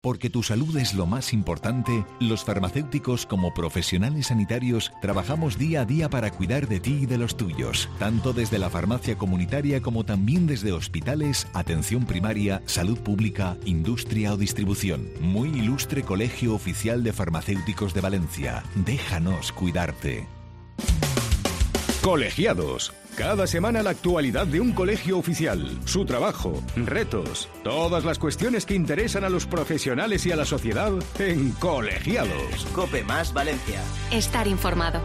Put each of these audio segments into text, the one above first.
Porque tu salud es lo más importante, los farmacéuticos como profesionales sanitarios trabajamos día a día para cuidar de ti y de los tuyos, tanto desde la farmacia comunitaria como también desde hospitales, atención primaria, salud pública, industria o distribución. Muy ilustre Colegio Oficial de Farmacéuticos de Valencia. Déjanos cuidarte. Colegiados. Cada semana la actualidad de un colegio oficial, su trabajo, retos, todas las cuestiones que interesan a los profesionales y a la sociedad en Colegiados. COPE Más Valencia. Estar informado.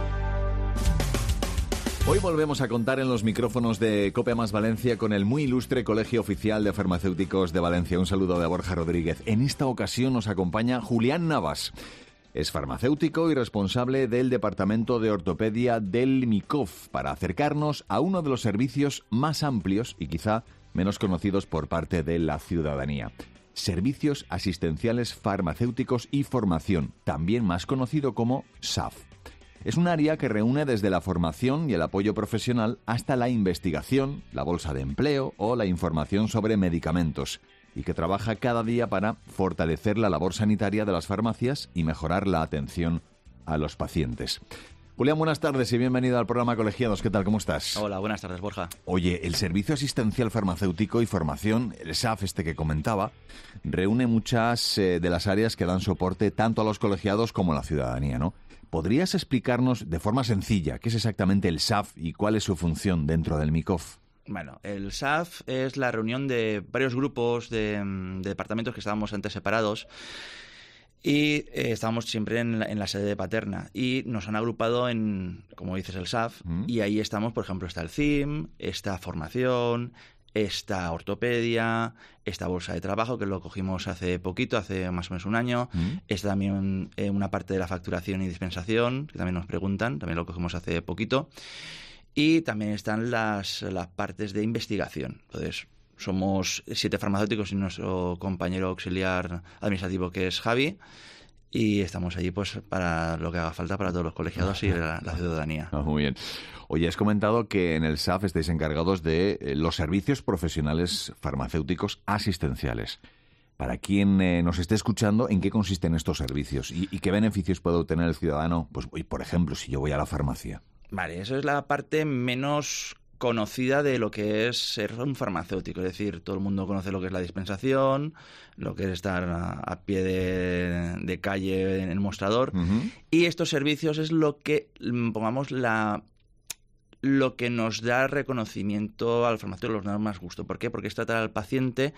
Hoy volvemos a contar en los micrófonos de COPE Más Valencia con el muy ilustre Colegio Oficial de Farmacéuticos de Valencia. Un saludo de Borja Rodríguez. En esta ocasión nos acompaña Julián Navas. Es farmacéutico y responsable del Departamento de Ortopedia del MICOF para acercarnos a uno de los servicios más amplios y quizá menos conocidos por parte de la ciudadanía. Servicios Asistenciales Farmacéuticos y Formación, también más conocido como SAF. Es un área que reúne desde la formación y el apoyo profesional hasta la investigación, la bolsa de empleo o la información sobre medicamentos, y que trabaja cada día para fortalecer la labor sanitaria de las farmacias y mejorar la atención a los pacientes. Julián, buenas tardes y bienvenido al programa Colegiados. ¿Qué tal? ¿Cómo estás? Hola, buenas tardes, Borja. Oye, el Servicio Asistencial Farmacéutico y Formación, el SAF que comentaba, reúne muchas de las áreas que dan soporte tanto a los colegiados como a la ciudadanía, ¿no? ¿Podrías explicarnos de forma sencilla qué es exactamente el SAF y cuál es su función dentro del MICOF? Bueno, el SAF es la reunión de varios grupos de departamentos que estábamos antes separados y estábamos siempre en la sede de Paterna y nos han agrupado en, como dices, el SAF y ahí estamos, por ejemplo, está el CIM, está formación, está ortopedia, está bolsa de trabajo, que lo cogimos hace poquito, hace más o menos un año, está también una parte de la facturación y dispensación, que también nos preguntan, también lo cogimos hace poquito. Y también están las partes de investigación. Entonces, somos 7 farmacéuticos y nuestro compañero auxiliar administrativo, que es Javi, y estamos allí pues para lo que haga falta para todos los colegiados y la ciudadanía. Muy bien. Oye, has comentado que en el SAF estáis encargados de los servicios profesionales farmacéuticos asistenciales. Para quien nos esté escuchando, ¿en qué consisten estos servicios? ¿Y qué beneficios puede obtener el ciudadano? Pues, por ejemplo, si yo voy a la farmacia. Vale, eso es la parte menos conocida de lo que es ser un farmacéutico. Es decir, todo el mundo conoce lo que es la dispensación, lo que es estar a pie de calle en el mostrador. Y estos servicios es lo que, pongamos, lo que nos da reconocimiento al farmacéutico, nos da más gusto. ¿Por qué? Porque es tratar al paciente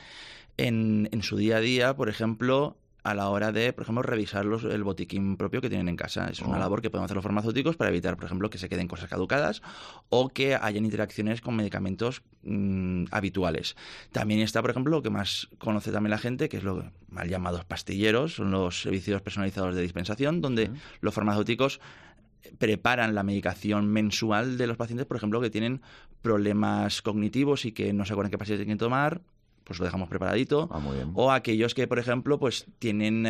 en su día a día, por ejemplo, a la hora de, por ejemplo, revisar el botiquín propio que tienen en casa. Es una labor que podemos hacer los farmacéuticos para evitar, por ejemplo, que se queden cosas caducadas o que hayan interacciones con medicamentos habituales. También está, por ejemplo, lo que más conoce también la gente, que es lo mal llamados pastilleros, son los servicios personalizados de dispensación, donde los farmacéuticos preparan la medicación mensual de los pacientes, por ejemplo, que tienen problemas cognitivos y que no se acuerdan qué pastillas tienen que tomar, pues lo dejamos preparadito. Muy bien. O aquellos que, por ejemplo, pues tienen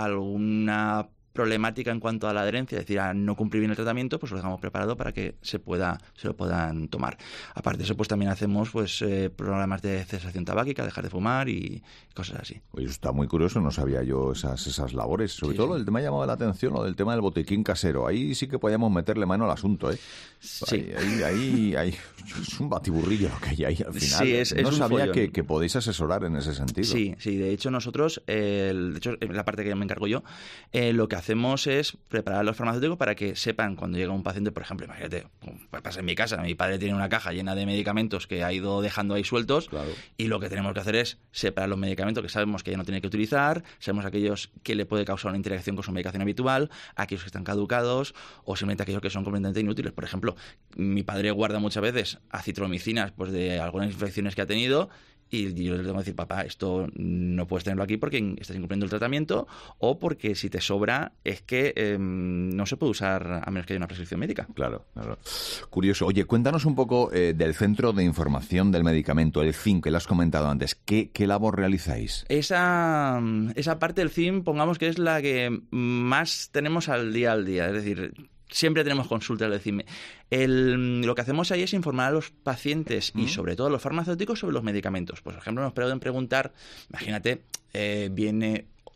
alguna problemática en cuanto a la adherencia, es decir, a no cumplir bien el tratamiento, pues lo dejamos preparado para que se lo puedan tomar. Aparte de eso, pues también hacemos pues programas de cesación tabáquica, dejar de fumar y cosas así. Oye, eso está muy curioso, no sabía yo esas labores. Sobre todo el tema ha llamado la atención, lo del tema del botiquín casero. Ahí sí que podíamos meterle mano al asunto, ¿eh? Sí. Ahí es un batiburrillo lo que hay ahí al final. Sí, es no un sabía follón. que podéis asesorar en ese sentido. Sí, de hecho nosotros, de hecho la parte que me encargo yo, lo que hacemos es preparar a los farmacéuticos para que sepan cuando llega un paciente, por ejemplo, imagínate, pasa en mi casa, mi padre tiene una caja llena de medicamentos que ha ido dejando ahí sueltos, claro, y lo que tenemos que hacer es separar los medicamentos que sabemos que ya no tiene que utilizar, sabemos aquellos que le puede causar una interacción con su medicación habitual, aquellos que están caducados o simplemente aquellos que son completamente inútiles. Por ejemplo, mi padre guarda muchas veces acitromicinas pues de algunas infecciones que ha tenido, y yo le tengo que decir, papá, esto no puedes tenerlo aquí porque estás incumpliendo el tratamiento o porque si te sobra es que no se puede usar a menos que haya una prescripción médica. Claro. Curioso. Oye, cuéntanos un poco del Centro de Información del Medicamento, el CIM, que lo has comentado antes. ¿Qué labor realizáis? Esa parte del CIM, pongamos que es la que más tenemos al día. Es decir, siempre tenemos consultas del CIM. Lo que hacemos ahí es informar a los pacientes y sobre todo a los farmacéuticos sobre los medicamentos. Pues, por ejemplo, nos pueden preguntar, imagínate, viene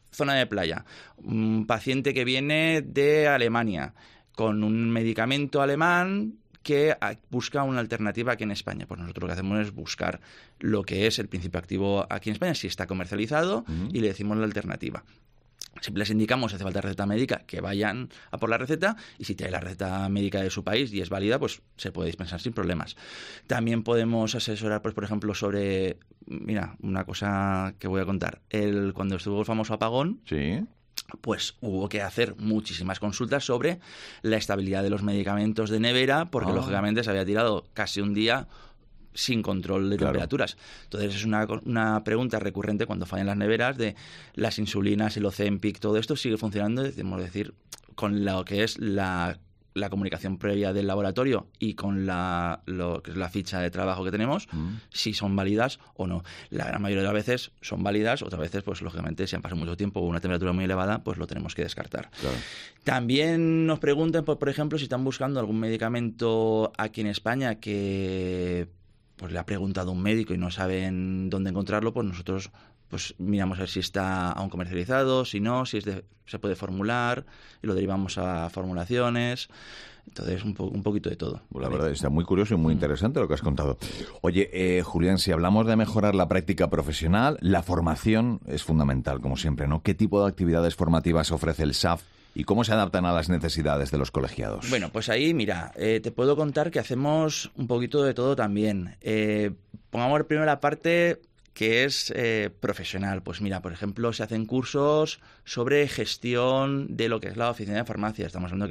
zona de playa, un paciente que viene de Alemania con un medicamento alemán que busca una alternativa aquí en España. Pues nosotros lo que hacemos es buscar lo que es el principio activo aquí en España, si está comercializado, y le decimos la alternativa. Siempre les indicamos, si hace falta receta médica, que vayan a por la receta, y si tiene la receta médica de su país y es válida, pues se puede dispensar sin problemas. También podemos asesorar, pues por ejemplo, sobre... Mira, una cosa que voy a contar. Cuando estuvo el famoso apagón... Sí. Pues hubo que hacer muchísimas consultas sobre la estabilidad de los medicamentos de nevera, porque lógicamente se había tirado casi un día sin control de temperaturas. Entonces es una pregunta recurrente cuando fallan las neveras de las insulinas, el Ozempic, todo esto sigue funcionando, decimos decir, con lo que es la comunicación previa del laboratorio y con lo que es la ficha de trabajo que tenemos, si son válidas o no. La gran mayoría de las veces son válidas, otras veces, pues lógicamente, si han pasado mucho tiempo o una temperatura muy elevada, pues lo tenemos que descartar. Claro. También nos preguntan, por ejemplo, si están buscando algún medicamento aquí en España que pues le ha preguntado un médico y no saben dónde encontrarlo, pues nosotros pues miramos a ver si está aún comercializado, si no, si se puede formular, y lo derivamos a formulaciones. Entonces, un poquito de todo. La verdad, está muy curioso y muy interesante lo que has contado. Oye, Julián, si hablamos de mejorar la práctica profesional, la formación es fundamental, como siempre, ¿no? ¿Qué tipo de actividades formativas ofrece el SAF y cómo se adaptan a las necesidades de los colegiados? Bueno, pues ahí, mira, te puedo contar que hacemos un poquito de todo también. Pongamos primero la parte que es profesional. Pues mira, por ejemplo, se hacen cursos sobre gestión de lo que es la oficina de farmacia. Estamos hablando que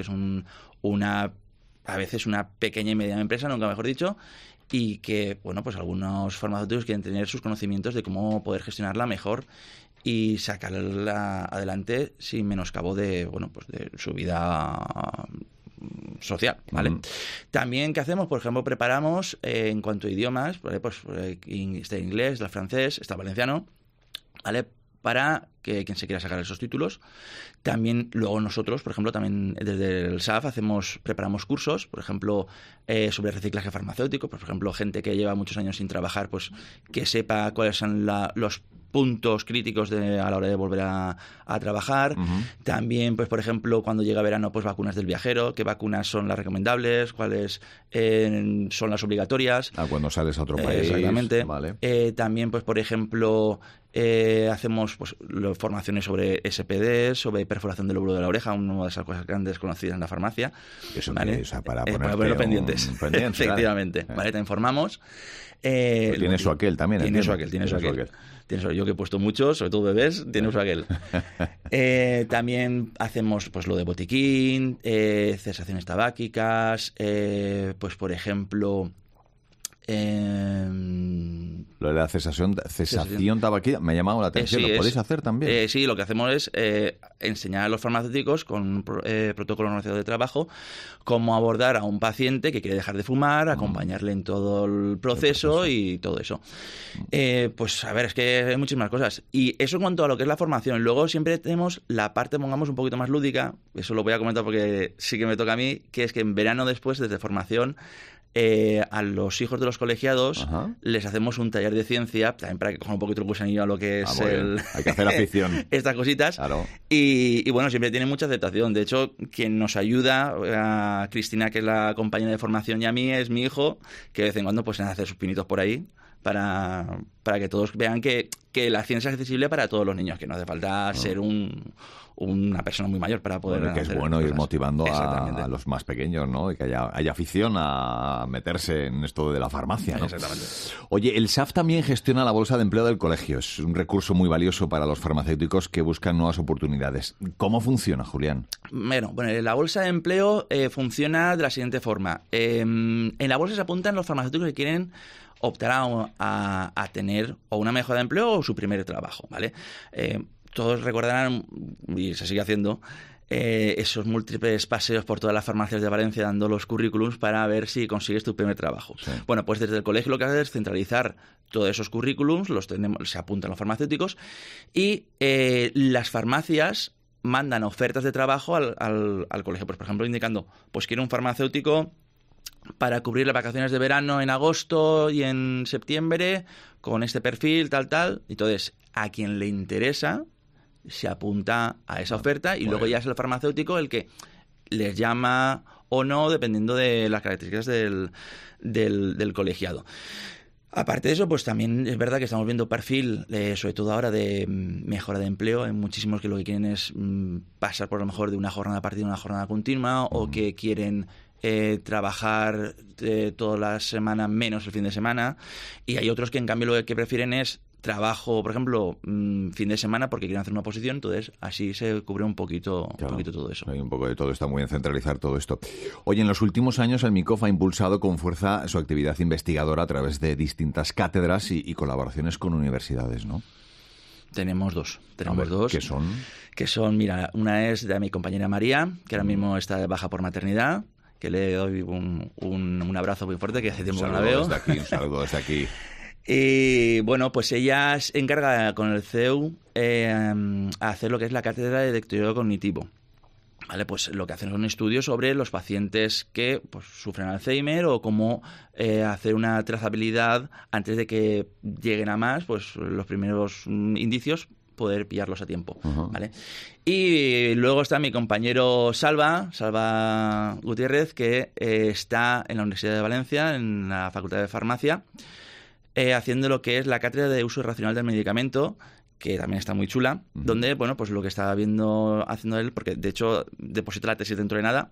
es a veces una pequeña y mediana empresa, nunca mejor dicho, y que, bueno, pues algunos farmacéuticos quieren tener sus conocimientos de cómo poder gestionarla mejor y sacarla adelante sin menoscabo de, bueno, pues de su vida social, ¿vale? También, ¿qué hacemos? Por ejemplo, preparamos en cuanto a idiomas, ¿vale? Pues está el inglés, el francés, está el valenciano, ¿vale? Para que quien se quiera sacar esos títulos. También luego nosotros, por ejemplo, también desde el SAF preparamos cursos, por ejemplo, sobre reciclaje farmacéutico, por ejemplo, gente que lleva muchos años sin trabajar, pues que sepa cuáles son los puntos críticos a la hora de volver a trabajar. También, pues por ejemplo, cuando llega verano, pues vacunas del viajero, qué vacunas son las recomendables, cuáles son las obligatorias. Cuando sales a otro país. Exactamente. Vale. También, pues por ejemplo, hacemos pues formaciones sobre SPD, sobre perforación del lóbulo de la oreja, una de esas cosas grandes conocidas en la farmacia. Eso ¿vale? Para ponerlo pendientes. Efectivamente. Claro. ¿Vale? Te informamos. Pues tiene su aquel también. Tiene su aquel. Yo que he puesto muchos, sobre todo bebés, tiene su aquel. También hacemos pues lo de botiquín, cesaciones tabáquicas, pues por ejemplo... Lo de la cesación tabaquilla me ha llamado la atención. ¿Lo podéis hacer también? Sí, lo que hacemos es enseñar a los farmacéuticos con un protocolo organizado de trabajo cómo abordar a un paciente que quiere dejar de fumar, acompañarle en todo el proceso y todo eso. Pues a ver, es que hay muchísimas cosas. Y eso en cuanto a lo que es la formación. Luego siempre tenemos la parte, pongamos, un poquito más lúdica. Eso lo voy a comentar porque sí que me toca a mí, que es que en verano después, desde formación, a los hijos de los colegiados les hacemos un taller de ciencia, también para que cojan un poquito el gusanillo a lo que es hay que hacer afición. Estas cositas. Claro. Y bueno, siempre tiene mucha aceptación. De hecho, quien nos ayuda, a Cristina, que es la compañera de formación, y a mí es mi hijo, que de vez en cuando pues hace sus pinitos por ahí para que todos vean que la ciencia es accesible para todos los niños, que no hace falta ser una persona muy mayor para poder que es bueno ir motivando a los más pequeños, ¿no? Y que haya afición a meterse en esto de la farmacia, ¿no? Exactamente. Oye, el SAF también gestiona la bolsa de empleo del colegio. Es un recurso muy valioso para los farmacéuticos que buscan nuevas oportunidades. ¿Cómo funciona, Julián? Bueno, la bolsa de empleo funciona de la siguiente forma. En la bolsa se apuntan los farmacéuticos que quieren optar a tener o una mejora de empleo o su primer trabajo, ¿vale? Todos recordarán, y se sigue haciendo, esos múltiples paseos por todas las farmacias de Valencia dando los currículums para ver si consigues tu primer trabajo. Sí. Bueno, pues desde el colegio lo que hace es centralizar todos esos currículums, se apuntan los farmacéuticos y las farmacias mandan ofertas de trabajo al colegio. Pues, por ejemplo, indicando, pues quiero un farmacéutico para cubrir las vacaciones de verano en agosto y en septiembre con este perfil, tal. Entonces, a quien le interesa, se apunta a esa oferta y luego ya es el farmacéutico el que les llama o no, dependiendo de las características del colegiado. Aparte de eso, pues también es verdad que estamos viendo perfil, sobre todo ahora, de mejora de empleo. Hay muchísimos que lo que quieren es pasar por lo mejor de una jornada partida a una jornada continua, o que quieren trabajar toda la semana menos el fin de semana. Y hay otros que en cambio lo que prefieren es trabajo, por ejemplo, fin de semana porque quieren hacer una oposición, entonces así se cubre un poquito todo eso. Hay un poco de todo, está muy bien centralizar todo esto. Oye, en los últimos años el MICOF ha impulsado con fuerza su actividad investigadora a través de distintas cátedras y colaboraciones con universidades, ¿no? Tenemos dos. ¿Qué son? Que son, mira, una es de mi compañera María, que ahora mismo está de baja por maternidad, que le doy un abrazo muy fuerte, que hace tiempo que no la veo. Un saludo desde aquí. Y bueno, pues ella se encarga con el CEU a hacer lo que es la cátedra de deterioro cognitivo. ¿Vale? Pues lo que hacen son estudios sobre los pacientes que pues, sufren Alzheimer, o cómo hacer una trazabilidad antes de que lleguen a más, pues los primeros indicios, poder pillarlos a tiempo. Uh-huh. ¿Vale? Y luego está mi compañero Salva Gutiérrez, que está en la Universidad de Valencia, en la Facultad de Farmacia, haciendo lo que es la cátedra de uso racional del medicamento, que también está muy chula, donde, bueno, pues lo que está haciendo él, porque de hecho deposita la tesis dentro de nada,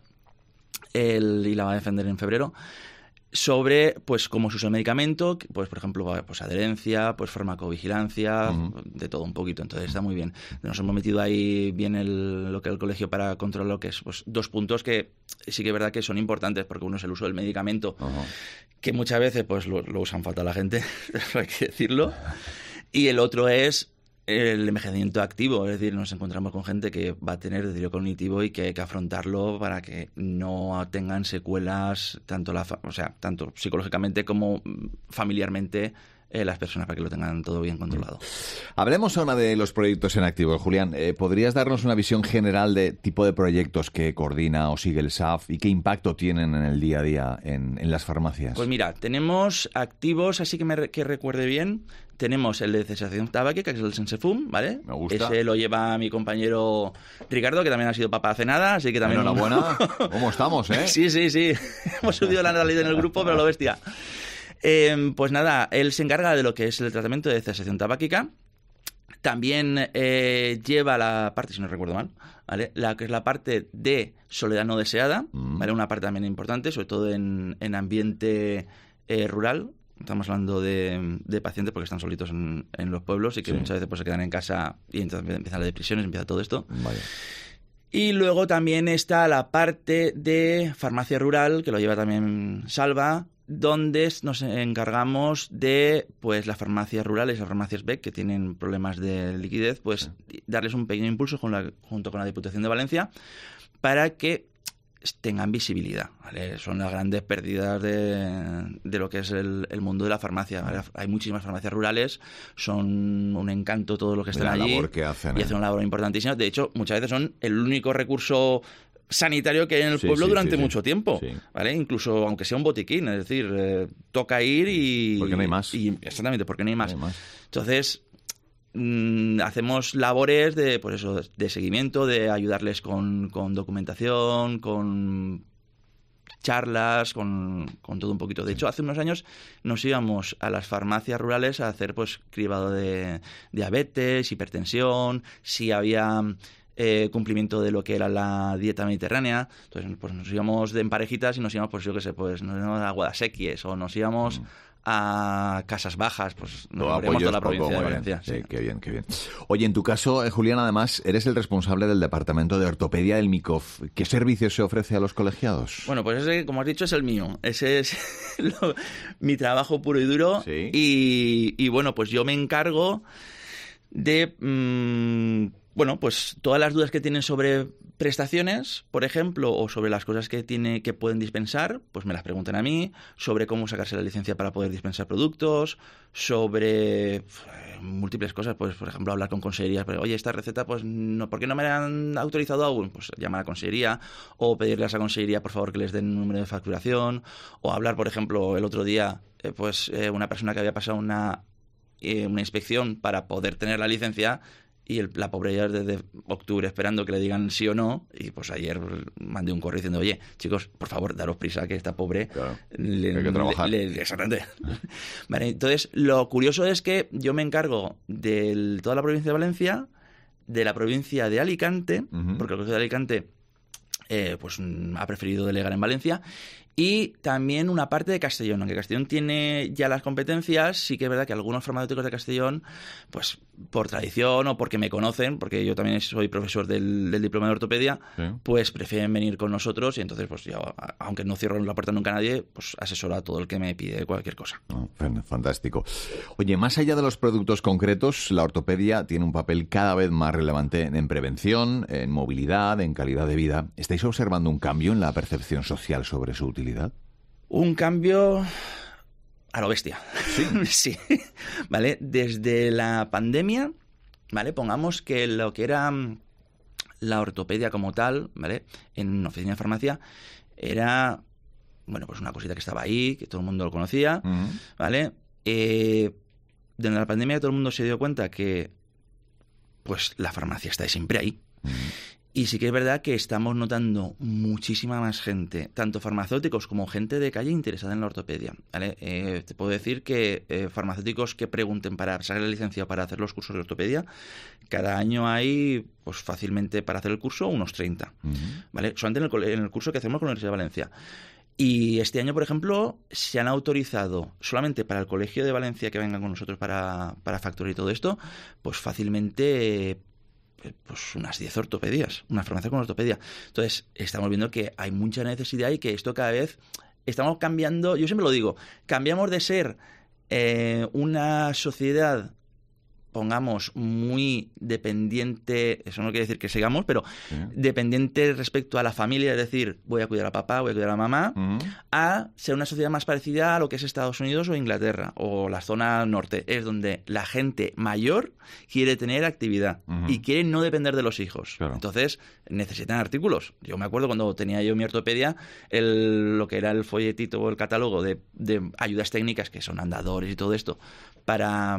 y la va a defender en febrero, sobre pues cómo se usa el medicamento, pues por ejemplo, pues adherencia, pues farmacovigilancia, de todo un poquito. Entonces está muy bien. Nos hemos metido ahí bien lo que es el colegio para controlar lo que es pues 2 puntos que sí que es verdad que son importantes, porque uno es el uso del medicamento, que muchas veces pues lo usan fatal la gente, hay que decirlo, y el otro es el envejecimiento activo, es decir, nos encontramos con gente que va a tener deterioro cognitivo y que hay que afrontarlo para que no tengan secuelas tanto psicológicamente como familiarmente las personas, para que lo tengan todo bien controlado. Hablemos ahora de los proyectos en activo. Julián, ¿podrías darnos una visión general de tipo de proyectos que coordina o sigue el SAF y qué impacto tienen en el día a día en las farmacias? Pues mira, tenemos activos, así que recuerde bien, tenemos el de cesación tabáquica, que es el Sensefum, ¿vale? Me gusta. Ese lo lleva mi compañero Ricardo, que también ha sido papá hace nada, así que también... Enhorabuena. ¿Cómo estamos, eh? Sí. Hemos subido la natalidad en el grupo, pero lo bestia. Pues nada, él se encarga de lo que es el tratamiento de cesación tabáquica. También lleva la parte, si no recuerdo mal, ¿vale? Que es la parte de soledad no deseada, ¿vale? Una parte también importante, sobre todo en ambiente rural. Estamos hablando de pacientes porque están solitos en los pueblos y que muchas veces pues, se quedan en casa y entonces empiezan las depresiones, empieza todo esto. Vaya. Y luego también está la parte de farmacia rural, que lo lleva también Salva, donde nos encargamos de pues las farmacias rurales, las farmacias BEC, que tienen problemas de liquidez, pues darles un pequeño impulso junto con la Diputación de Valencia para que tengan visibilidad, ¿vale? Son las grandes pérdidas de lo que es el mundo de la farmacia, ¿vale? Hay muchísimas farmacias rurales, son un encanto todo lo que están allí, labor que hacen, y hacen una labor importantísima. De hecho, muchas veces son el único recurso sanitario que hay en el pueblo durante mucho tiempo, ¿vale? Incluso aunque sea un botiquín, es decir, toca ir y... Porque no hay más. Exactamente, porque no hay más. Entonces, hacemos labores de, pues eso, de seguimiento, de ayudarles con documentación, con charlas, con todo un poquito. De hecho, hace unos años nos íbamos a las farmacias rurales a hacer pues cribado de diabetes, hipertensión, si había cumplimiento de lo que era la dieta mediterránea. Entonces pues nos íbamos en parejitas y nos íbamos, pues yo qué sé, pues nos íbamos a Guadasequies o nos íbamos a Casas Bajas, pues nos abrimos toda la provincia de Valencia. Sí, qué bien. Oye, en tu caso, Julián, además, eres el responsable del departamento de ortopedia del MICOF. ¿Qué servicios se ofrece a los colegiados? Bueno, pues ese, como has dicho, es el mío. Ese es mi trabajo puro y duro. ¿Sí? Y bueno, pues yo me encargo de... bueno, pues todas las dudas que tienen sobre prestaciones, por ejemplo, o sobre las cosas que pueden dispensar, pues me las preguntan a mí, sobre cómo sacarse la licencia para poder dispensar productos, sobre múltiples cosas, pues por ejemplo hablar con consejería, pero, oye, esta receta, pues no, ¿por qué no me la han autorizado aún? Pues llamar a consejería, o pedirle a esa consejería, por favor, que les den un número de facturación, o hablar, por ejemplo, el otro día, una persona que había pasado una inspección para poder tener la licencia, y la pobre ya desde octubre esperando que le digan sí o no, y pues ayer mandé un correo diciendo, oye, chicos, por favor, daros prisa, que esta pobre... Claro, hay que trabajar. Exactamente. Vale, entonces, lo curioso es que yo me encargo de toda la provincia de Valencia, de la provincia de Alicante, porque el Colegio de Alicante pues ha preferido delegar en Valencia, y también una parte de Castellón. Aunque Castellón tiene ya las competencias, sí que es verdad que algunos farmacéuticos de Castellón, pues por tradición o porque me conocen, porque yo también soy profesor del diploma de ortopedia, sí, pues prefieren venir con nosotros, y entonces pues yo, aunque no cierro la puerta nunca a nadie, pues asesoro a todo el que me pide cualquier cosa. Oh, fantástico. Oye, más allá de los productos concretos, la ortopedia tiene un papel cada vez más relevante en prevención, en movilidad, en calidad de vida. ¿Estáis observando un cambio en la percepción social sobre su utilidad? Un cambio a lo bestia. Sí. Sí. ¿Vale? Desde la pandemia, ¿vale? Pongamos que lo que era la ortopedia como tal, ¿vale? En una oficina de farmacia era, bueno, pues una cosita que estaba ahí, que todo el mundo lo conocía, ¿vale? Desde la pandemia todo el mundo se dio cuenta que pues la farmacia está siempre ahí. Y sí que es verdad que estamos notando muchísima más gente, tanto farmacéuticos como gente de calle interesada en la ortopedia, ¿vale? Te puedo decir que farmacéuticos que pregunten para sacar la licencia o para hacer los cursos de ortopedia, cada año hay, pues fácilmente para hacer el curso, unos 30, ¿vale? Solamente en el curso que hacemos con la Universidad de Valencia. Y este año, por ejemplo, se han autorizado solamente para el Colegio de Valencia que vengan con nosotros para facturar y todo esto, pues fácilmente... pues unas 10 ortopedias, una farmacia con ortopedia. Entonces, estamos viendo que hay mucha necesidad y que esto cada vez estamos cambiando. Yo siempre lo digo, cambiamos de ser una sociedad, pongamos, muy dependiente, eso no quiere decir que sigamos, pero dependiente respecto a la familia, es decir, voy a cuidar a papá, voy a cuidar a mamá, a ser una sociedad más parecida a lo que es Estados Unidos o Inglaterra o la zona norte, es donde la gente mayor quiere tener actividad y quiere no depender de los hijos. Claro. Entonces, necesitan artículos. Yo me acuerdo cuando tenía yo mi ortopedia, lo que era el folletito o el catálogo de ayudas técnicas, que son andadores y todo esto, para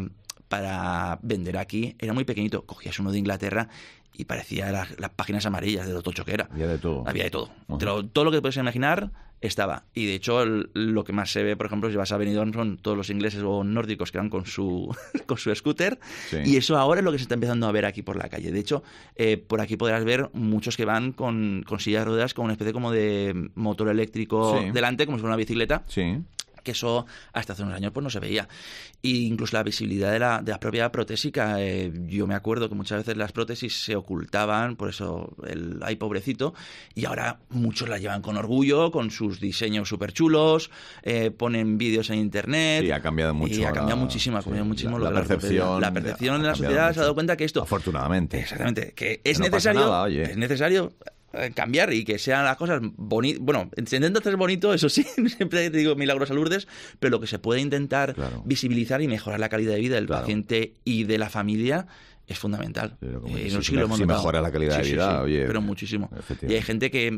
vender aquí, era muy pequeñito. Cogías uno de Inglaterra y parecía las páginas amarillas de lo tocho que era. Había de todo. Había de todo. Todo lo que te puedes imaginar estaba. Y de hecho, lo que más se ve, por ejemplo, si vas a Benidorm, son todos los ingleses o nórdicos que van con su scooter. Sí. Y eso ahora es lo que se está empezando a ver aquí por la calle. De hecho, por aquí podrás ver muchos que van con sillas de ruedas, con una especie como de motor eléctrico delante, como si fuera una bicicleta. Sí. Que eso hasta hace unos años pues no se veía. Y incluso la visibilidad de la propia protésica, yo me acuerdo que muchas veces las prótesis se ocultaban, por eso ay pobrecito, y ahora muchos la llevan con orgullo, con sus diseños súper chulos, ponen vídeos en internet. Sí, ha cambiado mucho. Y ha cambiado muchísimo, la percepción. La percepción de la sociedad se ha dado cuenta que esto... Afortunadamente. Exactamente, que es necesario... No pasa nada, oye. Es necesario cambiar y que sean las cosas bonitas. Bueno, se intenta hacer bonito, eso sí, siempre te digo milagros a Lourdes, pero lo que se puede intentar visibilizar y mejorar la calidad de vida del paciente y de la familia es fundamental. Si mejora la calidad de vida, oye, pero muchísimo. Y hay gente que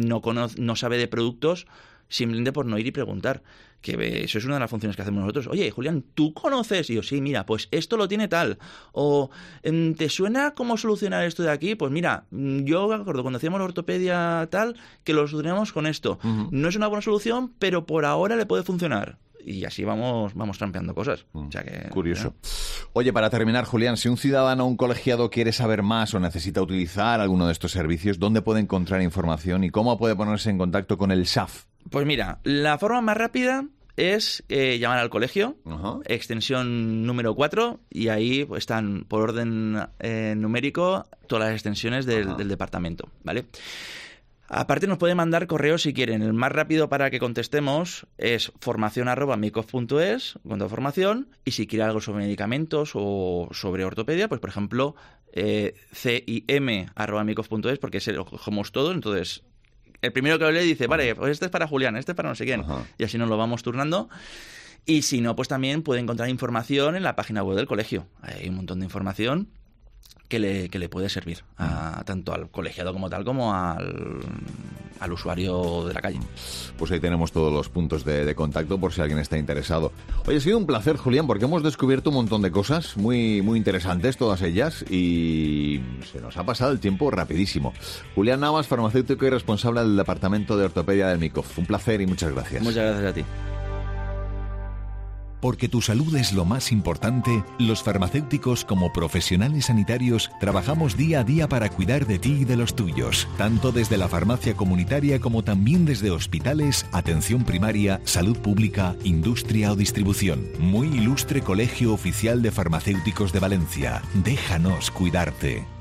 no sabe de productos simplemente por no ir y preguntar. Que eso es una de las funciones que hacemos nosotros. Oye, Julián, ¿tú conoces? Y yo, sí, mira, pues esto lo tiene tal. O, ¿te suena cómo solucionar esto de aquí? Pues mira, yo me acuerdo cuando hacíamos la ortopedia tal, que lo solucionamos con esto. No es una buena solución, pero por ahora le puede funcionar. Y así vamos trampeando cosas. O sea que, curioso. Oye, para terminar, Julián, si un ciudadano o un colegiado quiere saber más o necesita utilizar alguno de estos servicios, ¿dónde puede encontrar información y cómo puede ponerse en contacto con el SAF? Pues mira, la forma más rápida es llamar al colegio, extensión número 4, y ahí pues, están por orden numérico todas las extensiones del departamento, ¿vale? Aparte nos pueden mandar correos si quieren. El más rápido para que contestemos es formacion@micov.es, cuanto a formación, y si quiere algo sobre medicamentos o sobre ortopedia, pues por ejemplo cim@micov.es, porque ese lo cogemos todo, entonces el primero que lo lee dice, vale, pues este es para Julián, este es para no sé quién, y así nos lo vamos turnando. Y si no, pues también puede encontrar información en la página web del colegio. Hay un montón de información que le puede servir tanto al colegiado como tal como al al usuario de la calle. Pues ahí tenemos todos los puntos de contacto por si alguien está interesado. Oye, ha sido un placer, Julián, porque hemos descubierto un montón de cosas muy, muy interesantes, todas ellas, y se nos ha pasado el tiempo rapidísimo. Julián Navas, farmacéutico y responsable del Departamento de Ortopedia del MICOF. Un placer y muchas gracias. Muchas gracias a ti. Porque tu salud es lo más importante, los farmacéuticos como profesionales sanitarios trabajamos día a día para cuidar de ti y de los tuyos, tanto desde la farmacia comunitaria como también desde hospitales, atención primaria, salud pública, industria o distribución. Muy ilustre Colegio Oficial de Farmacéuticos de Valencia. Déjanos cuidarte.